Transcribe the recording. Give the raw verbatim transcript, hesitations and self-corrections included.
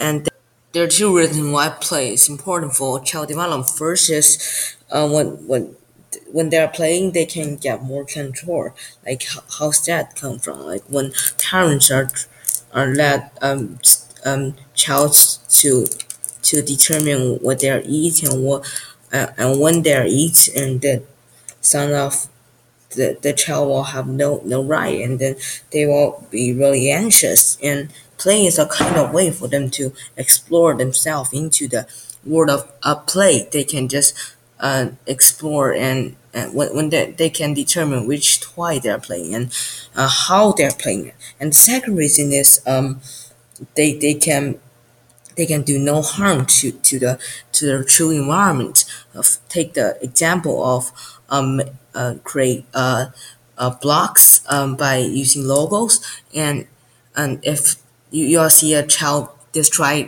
and there are two reasons why play is important for child development. First is uh, when when when they're playing, they can get more control. Like how, how's that come from? Like when parents are are let um s- um child to to determine what they're eating and what uh, and when they're eating, and the son of the, the child will have no no right, and then they will be really anxious, and play is a kind of way for them to explore themselves into the world of a play. They can just uh, explore, and, and when, when they, they can determine which toy they're playing and uh, how they're playing it. And the second reason is um, they, they can they can do no harm to, to the to the true environment. Of take the example of um, uh, create uh, uh, blocks um, by using logos, and and if you, you'll see a child destroy